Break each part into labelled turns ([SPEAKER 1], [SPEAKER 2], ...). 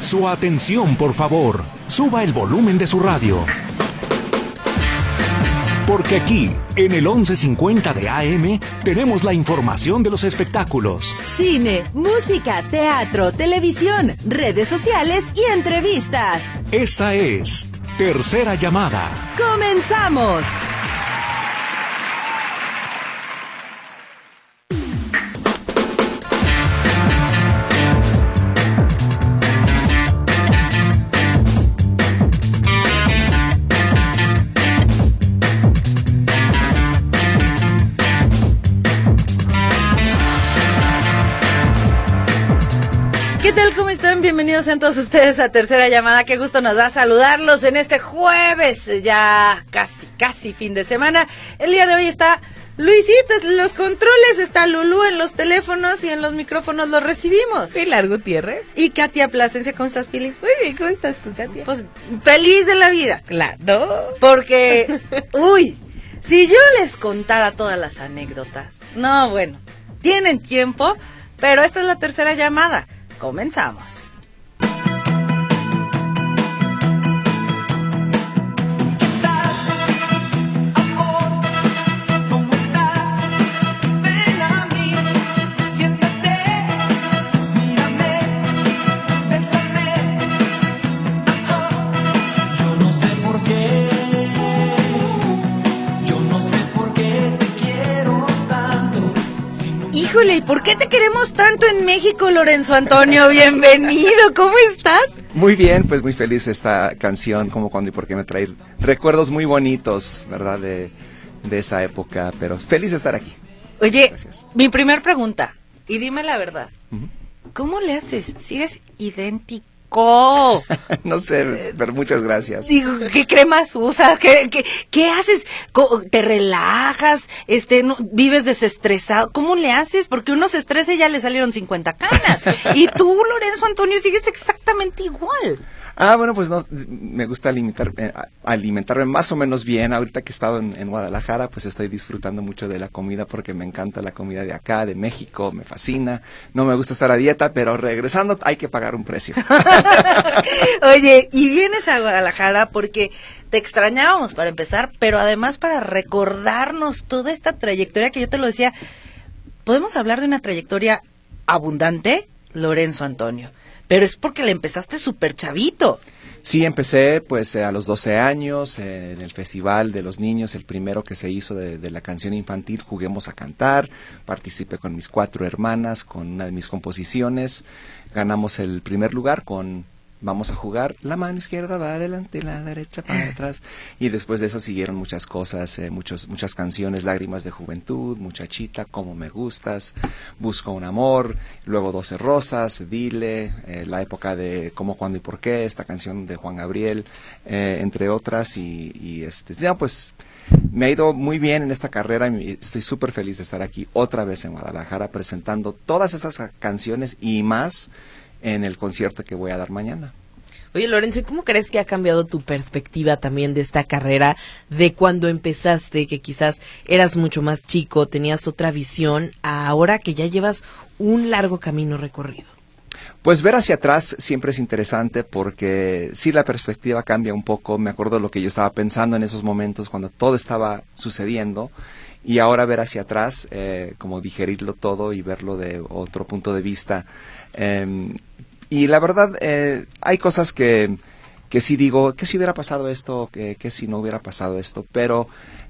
[SPEAKER 1] Su atención, por favor. Suba el volumen de su radio. Porque aquí, en el 1150 de AM, tenemos la información de los espectáculos.
[SPEAKER 2] Cine, música, teatro, televisión, redes sociales y entrevistas.
[SPEAKER 1] Esta es Tercera Llamada.
[SPEAKER 2] ¡Comenzamos! ¿Qué tal? ¿Cómo están? Bienvenidos sean todos ustedes a Tercera Llamada. Qué gusto nos da saludarlos en este jueves, ya casi fin de semana. El día de hoy está Luisito en los controles, está Lulú en los teléfonos y en los micrófonos los recibimos.
[SPEAKER 3] Pilar Gutiérrez.
[SPEAKER 2] Y Katia Plasencia, ¿cómo estás, Pili?
[SPEAKER 3] Muy bien, ¿cómo estás tú, Katia?
[SPEAKER 2] Pues feliz de la vida.
[SPEAKER 3] Claro.
[SPEAKER 2] Porque, si yo les contara todas las anécdotas, no, bueno, tienen tiempo, pero esta es la tercera llamada. Comenzamos. Híjole, ¿y por qué te queremos tanto en México, Lorenzo Antonio? Bienvenido, ¿cómo estás?
[SPEAKER 4] Muy bien, pues muy feliz esta canción, Cómo, Cuándo y Por Qué, me trae recuerdos muy bonitos, ¿verdad? De esa época, pero feliz de estar aquí.
[SPEAKER 2] Oye,
[SPEAKER 4] gracias.
[SPEAKER 2] Mi primer pregunta, y dime la verdad, ¿cómo le haces? ¿Sigues idéntico?
[SPEAKER 4] No sé, pero muchas gracias.
[SPEAKER 2] Digo, ¿qué cremas usas? ¿Qué haces? ¿Te relajas? ¿Vives desestresado? ¿Cómo le haces? Porque uno se estresa y ya le salieron 50 canas. Y tú, Lorenzo Antonio, sigues exactamente igual.
[SPEAKER 4] Bueno, pues no, me gusta alimentarme más o menos bien. Ahorita que he estado en Guadalajara, pues estoy disfrutando mucho de la comida porque me encanta la comida de acá, de México, me fascina. No me gusta estar a dieta, pero regresando hay que pagar un precio.
[SPEAKER 2] Oye, y vienes a Guadalajara porque te extrañábamos para empezar, pero además para recordarnos toda esta trayectoria que yo te lo decía. ¿Podemos hablar de una trayectoria abundante, Lorenzo Antonio? Pero es porque le empezaste súper chavito.
[SPEAKER 4] Sí, empecé pues a los 12 años en el Festival de los Niños, el primero que se hizo de la canción infantil, Juguemos a Cantar. Participé con mis 4 hermanas, con una de mis composiciones. Ganamos el primer lugar con Vamos a Jugar, la mano izquierda va adelante, la derecha para atrás. Y después de eso siguieron muchas cosas, muchas canciones, Lágrimas de Juventud, Muchachita, Cómo me gustas, Busco un amor, luego 12 rosas, Dile, la época de Cómo, Cuándo y Por Qué, esta canción de Juan Gabriel, entre otras. Pues me ha ido muy bien en esta carrera y estoy súper feliz de estar aquí otra vez en Guadalajara presentando todas esas canciones y más en el concierto que voy a dar mañana.
[SPEAKER 3] Oye, Lorenzo, ¿y cómo crees que ha cambiado tu perspectiva también de esta carrera, de cuando empezaste, que quizás eras mucho más chico, tenías otra visión, a ahora que ya llevas un largo camino recorrido?
[SPEAKER 4] Pues ver hacia atrás siempre es interesante porque sí, la perspectiva cambia un poco. Me acuerdo lo que yo estaba pensando en esos momentos cuando todo estaba sucediendo. Y ahora ver hacia atrás, como digerirlo todo y verlo de otro punto de vista. Y la verdad, hay cosas que sí digo, ¿qué si hubiera pasado esto? ¿Qué si no hubiera pasado esto? Pero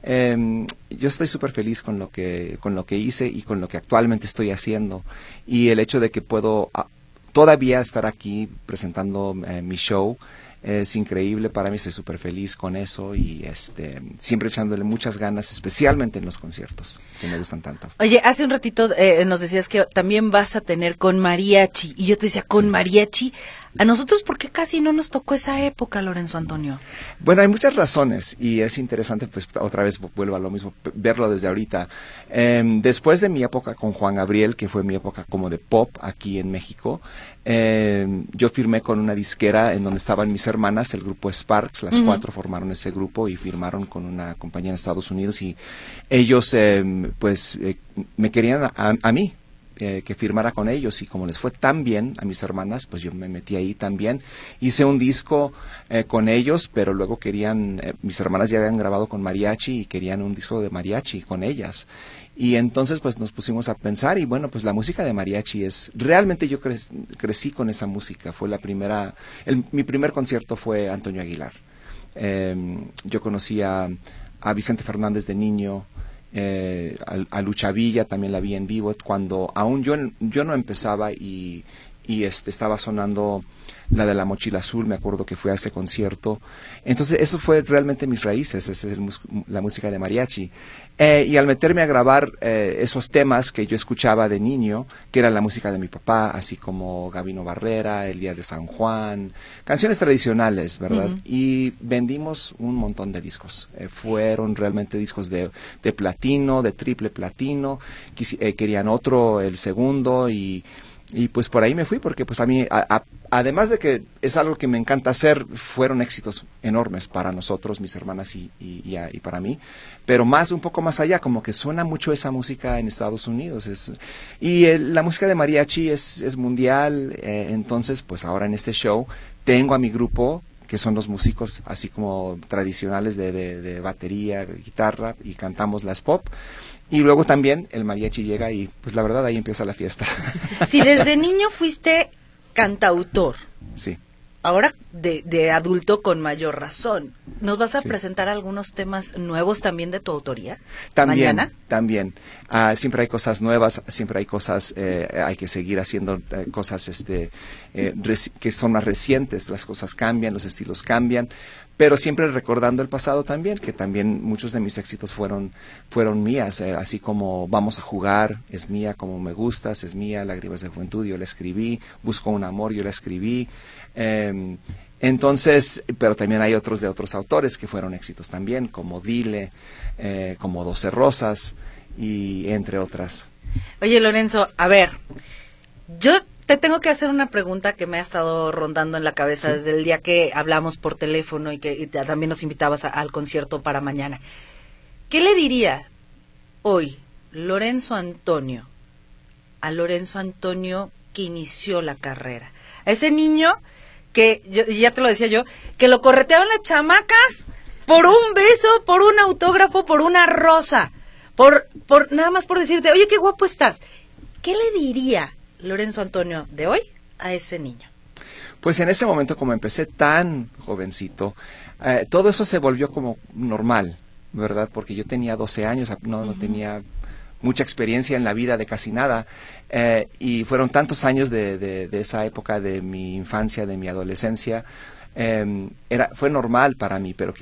[SPEAKER 4] yo estoy súper feliz con lo que hice y con lo que actualmente estoy haciendo. Y el hecho de que puedo todavía estar aquí presentando mi show es increíble para mí, estoy súper feliz con eso y siempre echándole muchas ganas, especialmente en los conciertos, que me gustan tanto.
[SPEAKER 2] Oye, hace un ratito nos decías que también vas a tener con mariachi, y yo te decía, ¿con mariachi? A nosotros, ¿por qué casi no nos tocó esa época, Lorenzo Antonio?
[SPEAKER 4] Bueno, hay muchas razones y es interesante, pues otra vez vuelvo a lo mismo, verlo desde ahorita. Después de mi época con Juan Gabriel, que fue mi época como de pop aquí en México, yo firmé con una disquera en donde estaban mis hermanas, el grupo Sparks, las 4 formaron ese grupo y firmaron con una compañía en Estados Unidos y ellos me querían a mí. que firmara con ellos, y como les fue tan bien a mis hermanas, pues yo me metí ahí también. Hice un disco con ellos, pero luego querían, mis hermanas ya habían grabado con mariachi y querían un disco de mariachi con ellas. Y entonces pues nos pusimos a pensar, y bueno, pues la música de mariachi realmente yo crecí con esa música. Fue mi primer concierto fue Antonio Aguilar. Yo conocí a Vicente Fernández de niño, a Lucha Villa también la vi en vivo, cuando aún yo no empezaba, y estaba sonando la de La Mochila Azul. Me acuerdo que fui a ese concierto. Entonces eso fue realmente mis raíces, esa es la música de mariachi. Y al meterme a grabar esos temas que yo escuchaba de niño, que era la música de mi papá, así como Gabino Barrera, El Día de San Juan, canciones tradicionales, ¿verdad? Y vendimos un montón de discos. Fueron realmente discos de platino, de triple platino. Querían otro, el segundo, y pues por ahí me fui, porque pues a mí, además de que es algo que me encanta hacer, fueron éxitos enormes para nosotros, mis hermanas y para mí, pero un poco más allá, como que suena mucho esa música en Estados Unidos, la música de mariachi es mundial. Entonces pues ahora en este show tengo a mi grupo, que son los músicos así como tradicionales de batería, guitarra, y cantamos las pop. Y luego también el mariachi llega, y pues la verdad ahí empieza la fiesta.
[SPEAKER 2] Si desde niño fuiste cantautor,
[SPEAKER 4] sí,
[SPEAKER 2] ahora de adulto con mayor razón, ¿nos vas a presentar algunos temas nuevos también de tu autoría?
[SPEAKER 4] También,
[SPEAKER 2] mañana.
[SPEAKER 4] También. Siempre hay cosas nuevas, siempre hay cosas, hay que seguir haciendo cosas que son más recientes. Las cosas cambian, los estilos cambian, pero siempre recordando el pasado también, que también muchos de mis éxitos fueron mías, así como Vamos a Jugar, es mía, Como Me Gustas, es mía, Lágrimas de Juventud, yo la escribí, Busco un Amor, yo la escribí. Entonces, pero también hay otros de otros autores que fueron éxitos también, como Dile, como 12 Rosas, y entre otras.
[SPEAKER 2] Oye, Lorenzo, a ver, yo te tengo que hacer una pregunta que me ha estado rondando en la cabeza desde el día que hablamos por teléfono y que también nos invitabas al concierto para mañana. ¿Qué le diría hoy Lorenzo Antonio a Lorenzo Antonio que inició la carrera? A ese niño que, ya te lo decía yo, que lo correteaban las chamacas por un beso, por un autógrafo, por una rosa, por nada más por decirte, oye, qué guapo estás. ¿Qué le diría Lorenzo Antonio de hoy a ese niño?
[SPEAKER 4] Pues en ese momento, como empecé tan jovencito, todo eso se volvió como normal, ¿verdad? Porque yo tenía 12 años, no tenía mucha experiencia en la vida de casi nada, y fueron tantos años de esa época de mi infancia, de mi adolescencia. Fue normal para mí, pero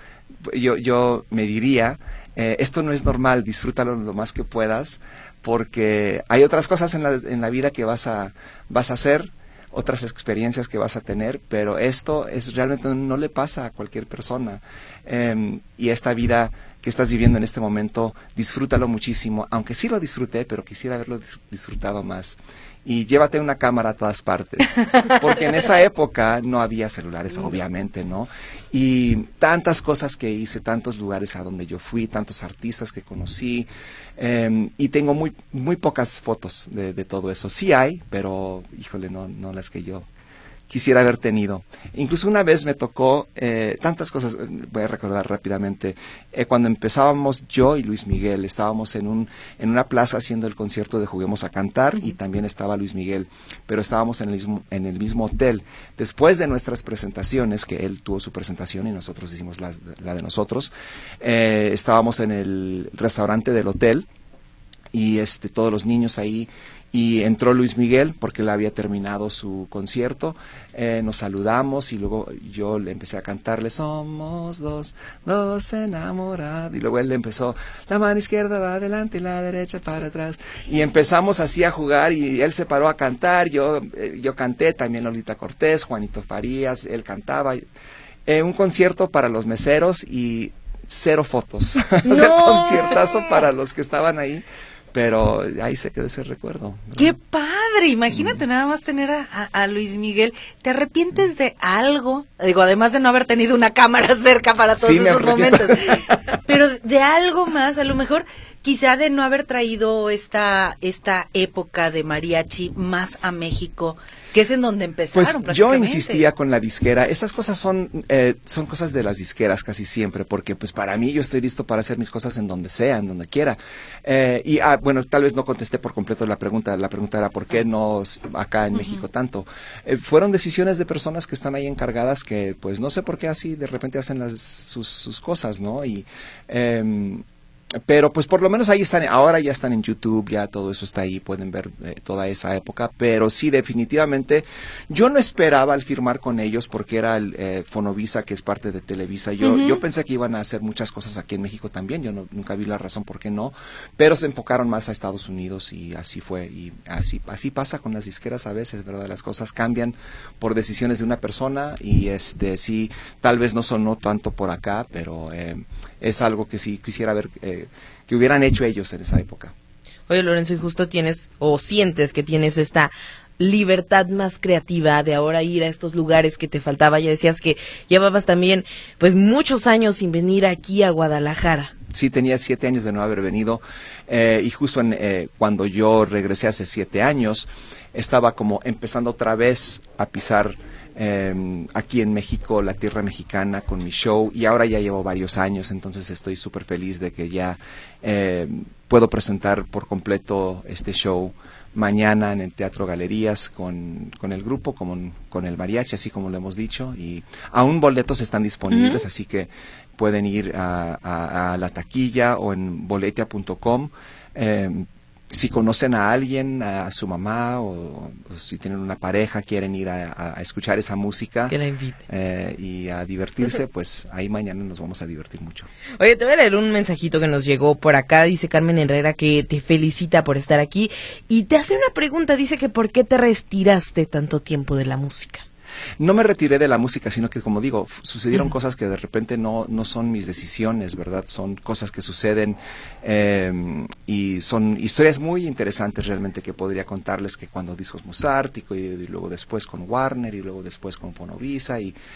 [SPEAKER 4] yo me diría, esto no es normal, disfrútalo lo más que puedas, porque hay otras cosas en la vida que vas a hacer, otras experiencias que vas a tener, pero esto realmente no le pasa a cualquier persona. Y esta vida que estás viviendo en este momento, disfrútalo muchísimo, aunque sí lo disfruté, pero quisiera haberlo disfrutado más. Y llévate una cámara a todas partes, porque en esa época no había celulares, obviamente, ¿no? Y tantas cosas que hice, tantos lugares a donde yo fui, tantos artistas que conocí, y tengo muy pocas fotos de todo eso. Sí hay, pero, híjole, no las que yo quisiera haber tenido. Incluso una vez me tocó tantas cosas, voy a recordar rápidamente, cuando empezábamos yo y Luis Miguel, estábamos en una plaza haciendo el concierto de Juguemos a Cantar, y también estaba Luis Miguel, pero estábamos en el mismo hotel. Después de nuestras presentaciones, que él tuvo su presentación y nosotros hicimos la de nosotros, estábamos en el restaurante del hotel, y todos los niños ahí, y entró Luis Miguel porque él había terminado su concierto, nos saludamos, y luego yo le empecé a cantarle Somos dos enamorados, y luego él le empezó, la mano izquierda va adelante y la derecha para atrás, y empezamos así a jugar, y él se paró a cantar, yo canté también, Lolita Cortés, Juanito Farías, él cantaba, un concierto para los meseros y 0 fotos. O sea, conciertazo para los que estaban ahí. Pero ahí se quedó ese recuerdo, ¿verdad?
[SPEAKER 2] ¡Qué padre! padre! Imagínate nada más tener a Luis Miguel. ¿Te arrepientes de algo? Digo, además de no haber tenido una cámara cerca para todos esos momentos. Pero de algo más, a lo mejor, quizá de no haber traído esta época de mariachi más a México, que es en donde empezaron.
[SPEAKER 4] Pues yo insistía con la disquera. Esas cosas son cosas de las disqueras casi siempre, porque pues para mí yo estoy listo para hacer mis cosas en donde sea, en donde quiera. Bueno, tal vez no contesté por completo la pregunta. La pregunta era ¿por qué no acá en México tanto? Fueron decisiones de personas que están ahí encargadas que pues no sé por qué así de repente hacen sus cosas, ¿no? Pero pues por lo menos ahí están, ahora ya están en YouTube, ya todo eso está ahí, pueden ver toda esa época, pero sí, definitivamente, yo no esperaba al firmar con ellos porque era el Fonovisa, que es parte de Televisa. Yo pensé que iban a hacer muchas cosas aquí en México también, yo nunca vi la razón por qué no, pero se enfocaron más a Estados Unidos y así fue, y así pasa con las disqueras a veces, ¿verdad? Las cosas cambian por decisiones de una persona y sí, tal vez no sonó tanto por acá, pero es algo que sí quisiera ver que hubieran hecho ellos en esa época.
[SPEAKER 3] Oye, Lorenzo, ¿y justo tienes o sientes que tienes esta libertad más creativa de ahora ir a estos lugares que te faltaba? Ya decías que llevabas también pues muchos años sin venir aquí a Guadalajara.
[SPEAKER 4] Sí, tenía 7 años de no haber venido y justo cuando yo regresé hace 7 años estaba como empezando otra vez a pisar aquí en México, la tierra mexicana con mi show, y ahora ya llevo varios años, entonces estoy súper feliz de que ya puedo presentar por completo este show mañana en el Teatro Galerías con el grupo, con el mariachi, así como lo hemos dicho, y aún boletos están disponibles, así que pueden ir a la taquilla o en boletia.com. Si conocen a alguien, a su mamá, o si tienen una pareja, quieren ir a escuchar esa música,
[SPEAKER 3] que la invite.
[SPEAKER 4] Y a divertirse, pues ahí mañana nos vamos a divertir mucho.
[SPEAKER 3] Oye, te voy a leer un mensajito que nos llegó por acá. Dice Carmen Herrera que te felicita por estar aquí y te hace una pregunta. Dice que ¿por qué te retiraste tanto tiempo de la música?
[SPEAKER 4] No me retiré de la música, sino que, como digo, sucedieron cosas que de repente no son mis decisiones, ¿verdad? Son cosas que suceden y son historias muy interesantes realmente que podría contarles, que cuando Discos Musártico y luego después con Warner y luego después con Fonovisa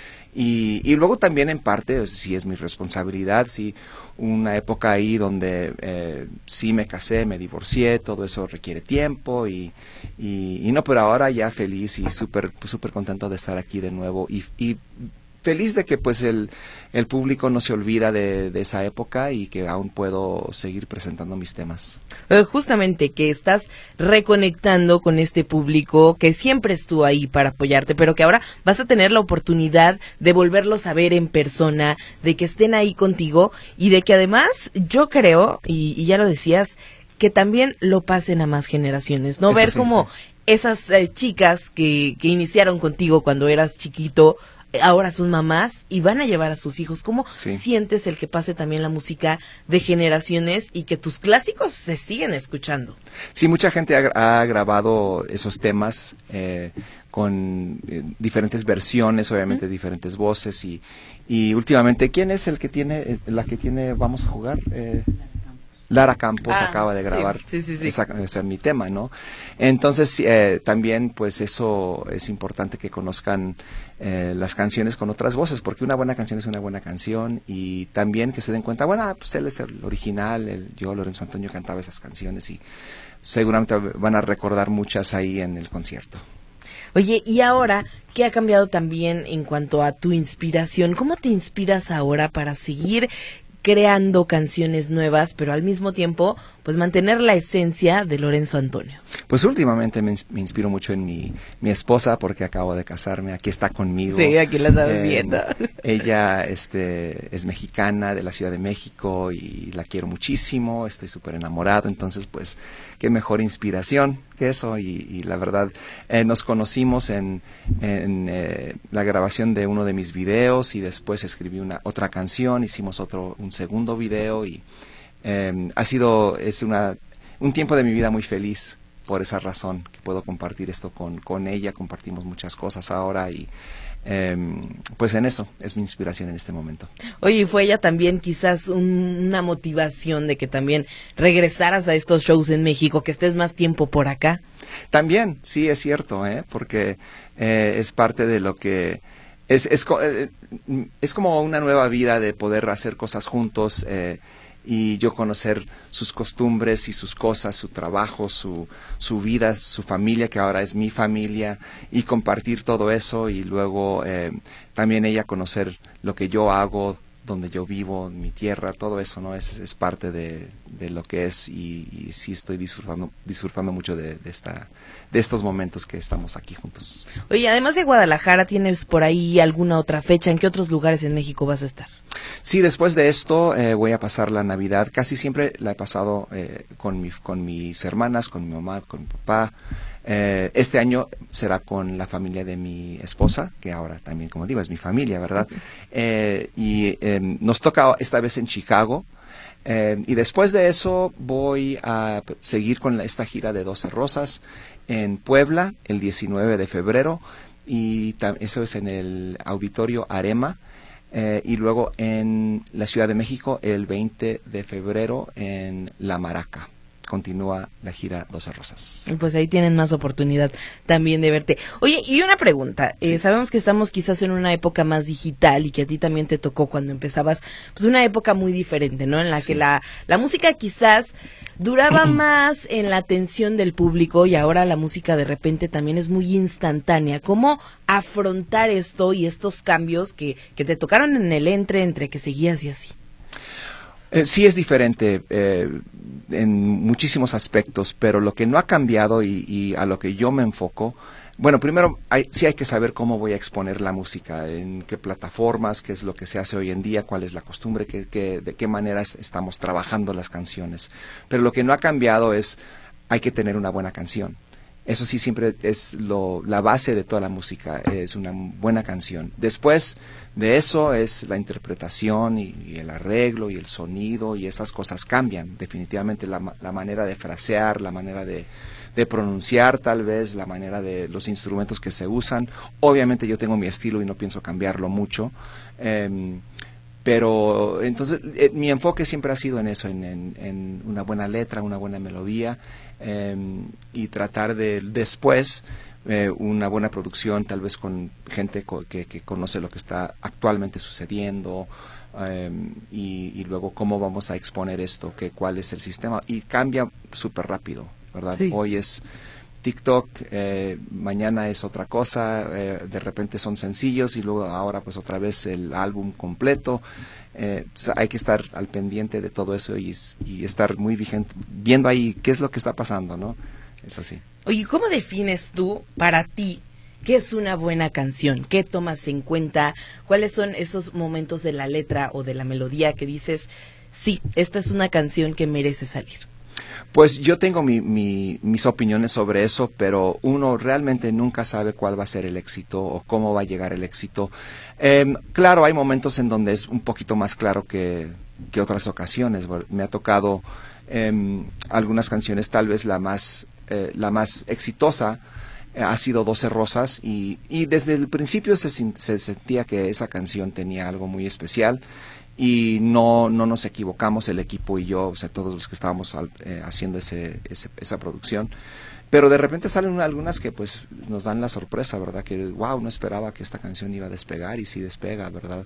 [SPEAKER 4] y luego también en parte, sí es mi responsabilidad, sí, una época ahí donde sí me casé, me divorcié, todo eso requiere tiempo y no, pero ahora ya feliz y súper contento de estar aquí de nuevo y feliz de que pues el público no se olvida de esa época y que aún puedo seguir presentando mis temas.
[SPEAKER 3] Justamente que estás reconectando con este público que siempre estuvo ahí para apoyarte, pero que ahora vas a tener la oportunidad de volverlos a ver en persona, de que estén ahí contigo y de que además yo creo, y ya lo decías, que también lo pasen a más generaciones, ¿no?
[SPEAKER 4] Eso
[SPEAKER 3] Ver
[SPEAKER 4] sí,
[SPEAKER 3] como esas chicas que iniciaron contigo cuando eras chiquito, ahora son mamás y van a llevar a sus hijos. ¿Cómo sientes el que pase también la música de generaciones y que tus clásicos se siguen escuchando?
[SPEAKER 4] Sí, mucha gente ha grabado esos temas con diferentes versiones, obviamente diferentes voces y últimamente, ¿quién es el que tiene, la que tiene Vamos a Jugar? Lara Campos acaba de grabar ese mi tema, ¿no? Entonces también pues eso es importante, que conozcan las canciones con otras voces, porque una buena canción es una buena canción, y también que se den cuenta, bueno, pues él es el original, yo, Lorenzo Antonio, cantaba esas canciones y seguramente van a recordar muchas ahí en el concierto.
[SPEAKER 3] Oye, y ahora, ¿qué ha cambiado también en cuanto a tu inspiración? ¿Cómo te inspiras ahora para seguir creando canciones nuevas, pero al mismo tiempo, pues mantener la esencia de Lorenzo Antonio?
[SPEAKER 4] Pues últimamente me inspiro mucho en mi esposa, porque acabo de casarme, aquí está conmigo.
[SPEAKER 3] Sí, aquí la estamos viendo.
[SPEAKER 4] Ella es mexicana, de la Ciudad de México, y la quiero muchísimo, estoy súper enamorado, entonces pues qué mejor inspiración que eso, y la verdad nos conocimos en la grabación de uno de mis videos, y después escribí otra canción, hicimos un segundo video, y es un tiempo de mi vida muy feliz, por esa razón que puedo compartir esto con ella. Compartimos muchas cosas ahora y pues en eso es mi inspiración en este momento.
[SPEAKER 3] Oye, ¿y fue ella también quizás una motivación de que también regresaras a estos shows en México, que estés más tiempo por acá?
[SPEAKER 4] También, sí, es cierto, porque es parte de lo que es como una nueva vida de poder hacer cosas juntos, y yo conocer sus costumbres y sus cosas, su trabajo, su vida, su familia, que ahora es mi familia, y compartir todo eso, y luego también ella conocer lo que yo hago, donde yo vivo, mi tierra, todo eso, ¿no? Es parte de lo que es, y sí estoy disfrutando mucho de estos momentos que estamos aquí juntos.
[SPEAKER 3] Oye, además de Guadalajara, ¿tienes por ahí alguna otra fecha? ¿En qué otros lugares en México vas a estar?
[SPEAKER 4] Sí, después de esto voy a pasar la Navidad. Casi siempre la he pasado con mis hermanas, con mi mamá, con mi papá. Este año será con la familia de mi esposa, que ahora también, como digo, es mi familia, ¿verdad? Y nos toca esta vez en Chicago. Y después de eso voy a seguir con esta gira de 12 Rosas en Puebla el 19 de febrero. Y eso es en el Auditorio Arema. Y luego en la Ciudad de México el 20 de febrero en La Maraca. Continúa la gira 12 Rosas.
[SPEAKER 3] Pues ahí tienen más oportunidad también de verte. Oye, y una pregunta.
[SPEAKER 4] Sí.
[SPEAKER 3] Sabemos que estamos quizás en una época más digital y que a ti también te tocó cuando empezabas, pues una época muy diferente, ¿no? En la que la música quizás duraba más en la atención del público, y ahora la música de repente también es muy instantánea. ¿Cómo afrontar esto y estos cambios que te tocaron en el entre que seguías y así?
[SPEAKER 4] Sí es diferente en muchísimos aspectos, pero lo que no ha cambiado y a lo que yo me enfoco, bueno, primero sí hay que saber cómo voy a exponer la música, en qué plataformas, qué es lo que se hace hoy en día, cuál es la costumbre, de qué manera estamos trabajando las canciones. Pero lo que no ha cambiado es, hay que tener una buena canción. Eso sí siempre es la base de toda la música, es una buena canción. Después de eso es la interpretación y el arreglo y el sonido, y esas cosas cambian. Definitivamente la manera de frasear, la manera de pronunciar tal vez, la manera de los instrumentos que se usan. Obviamente yo tengo mi estilo y no pienso cambiarlo mucho. Pero entonces mi enfoque siempre ha sido en eso, en una buena letra, una buena melodía, y tratar de después una buena producción, tal vez con gente que conoce lo que está actualmente sucediendo, y luego cómo vamos a exponer esto, cuál es el sistema, y cambia súper rápido, ¿verdad? Sí. Hoy es TikTok, mañana es otra cosa, de repente son sencillos y luego ahora pues otra vez el álbum completo. Hay que estar al pendiente de todo eso y estar muy vigente, viendo ahí qué es lo que está pasando, ¿no? Eso sí.
[SPEAKER 3] Oye, ¿cómo defines tú para ti qué es una buena canción? ¿Qué tomas en cuenta? ¿Cuáles son esos momentos de la letra o de la melodía que dices, sí, esta es una canción que merece salir?
[SPEAKER 4] Pues yo tengo mis opiniones sobre eso, pero uno realmente nunca sabe cuál va a ser el éxito o cómo va a llegar el éxito. Claro, hay momentos en donde es un poquito más claro que otras ocasiones. Me ha tocado algunas canciones, tal vez la más exitosa ha sido 12 Rosas, y desde el principio se sentía que esa canción tenía algo muy especial. Y no nos equivocamos, el equipo y yo, o sea, todos los que estábamos haciendo esa producción. Pero de repente salen algunas que pues nos dan la sorpresa, ¿verdad? Que wow, no esperaba que esta canción iba a despegar, y sí despega, ¿verdad?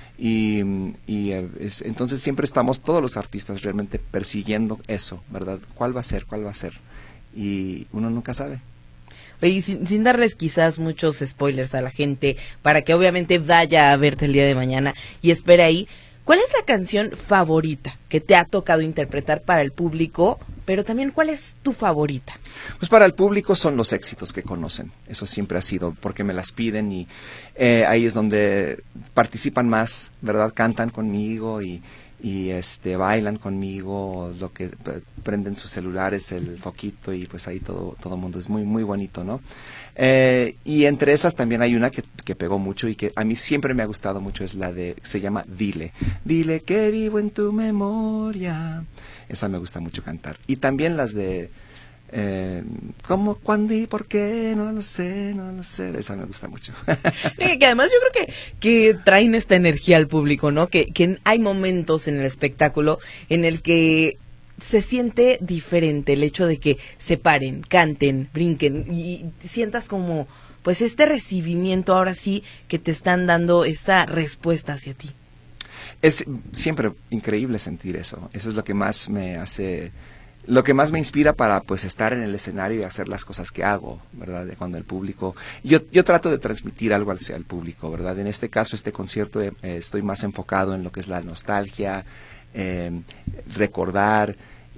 [SPEAKER 4] Entonces siempre estamos, todos los artistas realmente persiguiendo eso, ¿verdad? ¿Cuál va a ser? ¿Cuál va a ser? Y uno nunca sabe.
[SPEAKER 3] Y sin darles quizás muchos spoilers a la gente, para que obviamente vaya a verte el día de mañana y espere ahí, ¿cuál es la canción favorita que te ha tocado interpretar para el público? Pero también, ¿cuál es tu favorita?
[SPEAKER 4] Pues para el público son los éxitos que conocen. Eso siempre ha sido, porque me las piden, y ahí es donde participan más, ¿verdad? Cantan conmigo y bailan conmigo, lo que prenden sus celulares, el foquito, y pues ahí todo mundo es muy muy bonito, ¿no? Y entre esas también hay una que pegó mucho y que a mí siempre me ha gustado mucho, es se llama Dile que vivo en tu memoria. Esa me gusta mucho cantar. Y también las de ¿Cómo, cuándo y por qué? No lo sé. Eso me gusta mucho.
[SPEAKER 3] Que además yo creo que traen esta energía al público, ¿no? Que hay momentos en el espectáculo en el que se siente diferente el hecho de que se paren, canten, brinquen y sientas como pues este recibimiento ahora sí que te están dando esta respuesta hacia ti.
[SPEAKER 4] Es siempre increíble sentir eso. Eso es lo que más me hace, lo que más me inspira para pues estar en el escenario y hacer las cosas que hago, ¿verdad? De cuando el público, yo trato de transmitir algo hacia el público, ¿verdad? En este caso, este concierto estoy más enfocado en lo que es la nostalgia, recordar,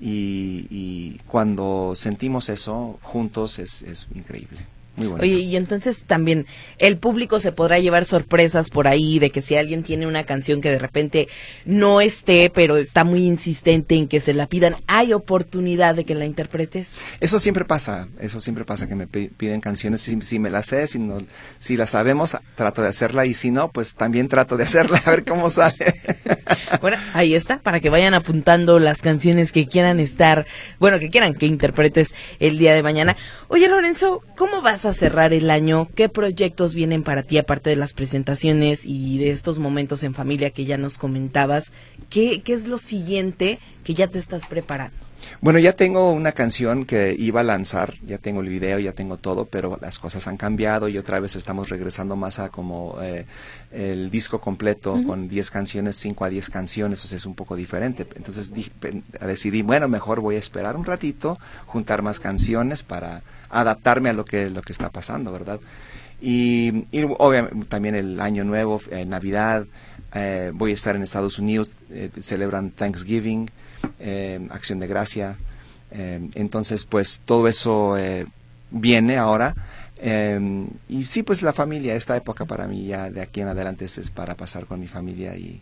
[SPEAKER 4] y cuando sentimos eso juntos es increíble. Muy bonito.
[SPEAKER 3] Oye, y entonces también el público se podrá llevar sorpresas por ahí de que si alguien tiene una canción que de repente no esté, pero está muy insistente en que se la pidan, ¿hay oportunidad de que la interpretes?
[SPEAKER 4] Eso siempre pasa que me piden canciones, si me las sé, si las sabemos, trato de hacerla, y si no, pues también trato de hacerla, a ver cómo sale.
[SPEAKER 3] Bueno, ahí está, para que vayan apuntando las canciones que quieran que quieran que interpretes el día de mañana. Oye, Lorenzo, ¿cómo vas a cerrar el año? ¿Qué proyectos vienen para ti, aparte de las presentaciones y de estos momentos en familia que ya nos comentabas? ¿Qué es lo siguiente que ya te estás preparando?
[SPEAKER 4] Bueno, ya tengo una canción que iba a lanzar, ya tengo el video, ya tengo todo, pero las cosas han cambiado y otra vez estamos regresando más a como el disco completo, con 10 canciones, 5 a 10 canciones, o sea, es un poco diferente. Entonces decidí, bueno, mejor voy a esperar un ratito, juntar más canciones para adaptarme a lo que está pasando, ¿verdad? Y obviamente también el Año Nuevo, Navidad, voy a estar en Estados Unidos, celebran Thanksgiving, Acción de Gracia, entonces pues todo eso viene ahora, y sí, pues la familia, esta época para mí ya de aquí en adelante es para pasar con mi familia y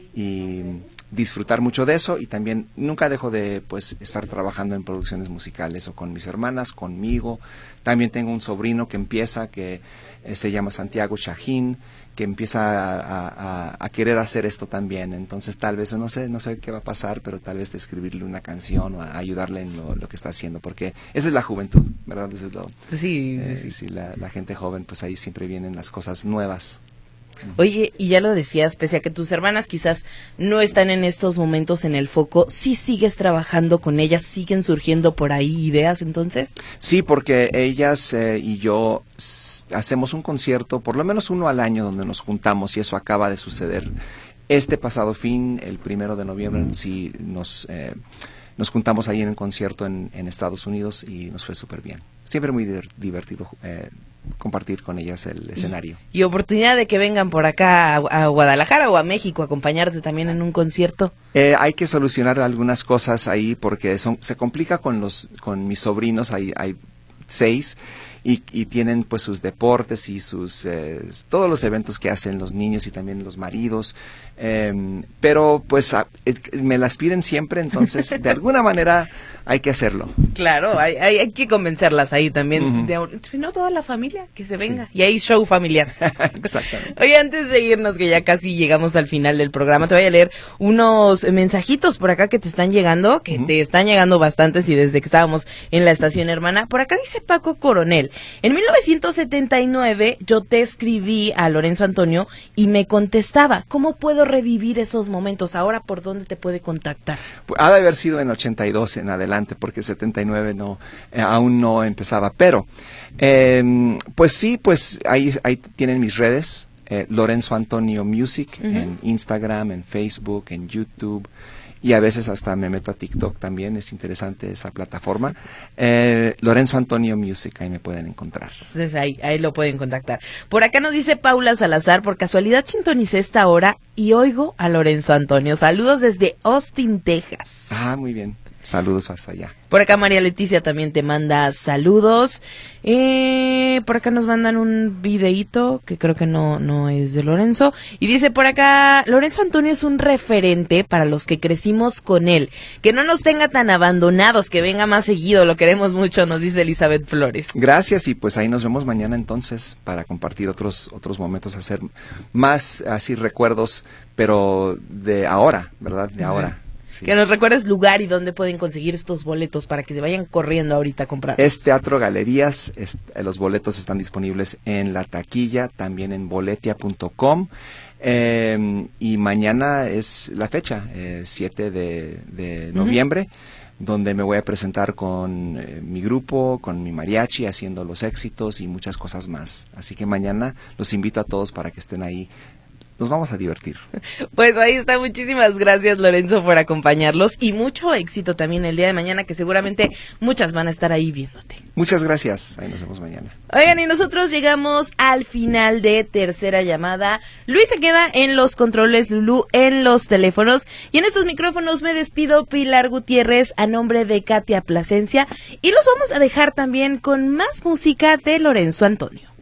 [SPEAKER 4] disfrutar mucho de eso, y también nunca dejo de pues estar trabajando en producciones musicales, o con mis hermanas, conmigo. También tengo un sobrino que empieza, que se llama Santiago Shahin, que empieza a querer hacer esto también. Entonces tal vez, no sé qué va a pasar, pero tal vez de escribirle una canción o a ayudarle en lo que está haciendo, porque esa es la juventud, ¿verdad? Eso es lo,
[SPEAKER 3] sí.
[SPEAKER 4] La gente joven, pues ahí siempre vienen las cosas nuevas.
[SPEAKER 3] Oye, y ya lo decías, pese a que tus hermanas quizás no están en estos momentos en el foco, ¿sí sigues trabajando con ellas? ¿Siguen surgiendo por ahí ideas entonces? Sí,
[SPEAKER 4] porque ellas y yo hacemos un concierto, por lo menos uno al año, donde nos juntamos, y eso acaba de suceder. Este pasado fin, el 1 de noviembre, sí nos juntamos ahí en un concierto en Estados Unidos y nos fue súper bien. Siempre muy divertido compartir con ellas el escenario.
[SPEAKER 3] Y oportunidad de que vengan por acá a Guadalajara o a México a acompañarte también en un concierto.
[SPEAKER 4] Hay que solucionar algunas cosas ahí porque se complica con mis sobrinos. Hay 6 y tienen pues sus deportes y sus todos los eventos que hacen los niños y también los maridos, pero pues me las piden siempre, entonces de alguna manera hay que hacerlo.
[SPEAKER 3] Claro, hay que convencerlas ahí también, si no toda la familia que se venga, sí. Y hay show familiar.
[SPEAKER 4] Exactamente.
[SPEAKER 3] Oye, antes de irnos, que ya casi llegamos al final del programa, te voy a leer unos mensajitos por acá que te están llegando, que te están llegando bastantes y desde que estábamos en la estación hermana. Por acá dice Paco Coronel: en 1979 yo te escribí a Lorenzo Antonio y me contestaba. ¿Cómo puedo revivir esos momentos? Ahora, ¿por dónde te puede contactar?
[SPEAKER 4] Ha de haber sido en 82 en adelante, porque 79 aún no empezaba, pero pues sí, pues ahí tienen mis redes, Lorenzo Antonio Music, en Instagram, en Facebook, en YouTube, y a veces hasta me meto a TikTok también, es interesante esa plataforma. Lorenzo Antonio Music, ahí me pueden encontrar.
[SPEAKER 3] Entonces ahí lo pueden contactar. Por acá nos dice Paula Salazar: por casualidad sintonicé esta hora y oigo a Lorenzo Antonio. Saludos desde Austin, Texas.
[SPEAKER 4] Ah, muy bien. Saludos hasta allá.
[SPEAKER 3] Por acá María Leticia también te manda saludos. Por acá nos mandan un videíto que creo que no es de Lorenzo. Y dice por acá: Lorenzo Antonio es un referente para los que crecimos con él. Que no nos tenga tan abandonados, que venga más seguido. Lo queremos mucho, nos dice Elizabeth Flores.
[SPEAKER 4] Gracias, y pues ahí nos vemos mañana entonces para compartir otros momentos, hacer más así recuerdos, pero de ahora, ¿verdad? De ahora. Sí.
[SPEAKER 3] Que nos recuerdes lugar y dónde pueden conseguir estos boletos para que se vayan corriendo ahorita a comprar.
[SPEAKER 4] Es Teatro Galerías, los boletos están disponibles en la taquilla, también en boletia.com. Y mañana es la fecha, 7 de noviembre, donde me voy a presentar con mi grupo, con mi mariachi, haciendo los éxitos y muchas cosas más. Así que mañana los invito a todos para que estén ahí. Nos vamos a divertir.
[SPEAKER 3] Pues ahí está, muchísimas gracias, Lorenzo, por acompañarlos y mucho éxito también el día de mañana, que seguramente muchas van a estar ahí viéndote.
[SPEAKER 4] Muchas gracias, ahí nos vemos mañana.
[SPEAKER 3] Oigan, y nosotros llegamos al final de Tercera Llamada. Luis se queda en los controles, Lulú en los teléfonos, y en estos micrófonos me despido, Pilar Gutiérrez, a nombre de Katia Plasencia, y los vamos a dejar también con más música de Lorenzo Antonio.